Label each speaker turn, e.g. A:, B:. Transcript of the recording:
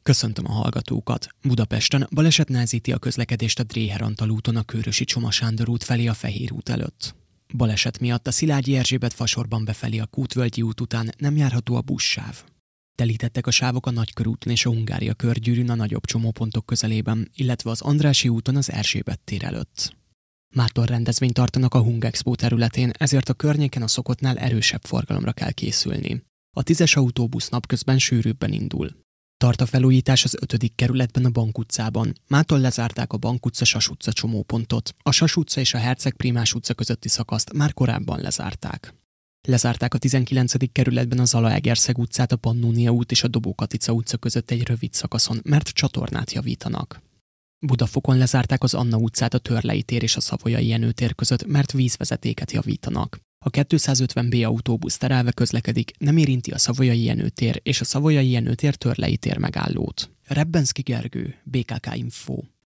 A: Köszöntöm a hallgatókat! Budapesten baleset nehezíti a közlekedést a Dréher-Antal úton a Kőrösi Csoma Sándor út felé a Fehér út előtt. Baleset miatt a Szilágyi Erzsébet fasorban befelé a Kútvölgyi út után nem járható a buszsáv. Telítettek a sávok a Nagykörúton és a Hungária körgyűrűn a nagyobb csomópontok közelében, illetve az Andrássy úton az Erzsébet tér előtt. Mától rendezvényt tartanak a Hungexpo területén, ezért a környéken a szokottnál erősebb forgalomra kell készülni. A 10-es autóbusz napközben sűrűbben indul. Tart a felújítás az 5. kerületben a Bank utcában. Mától lezárták a Bank utca-Sas utca csomópontot. A Sas utca és a Herceg Prímás utca közötti szakaszt már korábban lezárták. Lezárták a 19. kerületben a Zalaegerszeg utcát, a Pannónia út és a Dobó-Katica utca között egy rövid szakaszon, mert csatornát javítanak. Budafokon lezárták az Anna utcát a Törlei tér és a Savoyai Jenő tér között, mert vízvezetéket javítanak. A 250B autóbusz terelve közlekedik, nem érinti a Savoyai Jenő tér és a Savoyai Jenő tér Törlei tér megállót. Rebbenszky Gergő, BKK Info.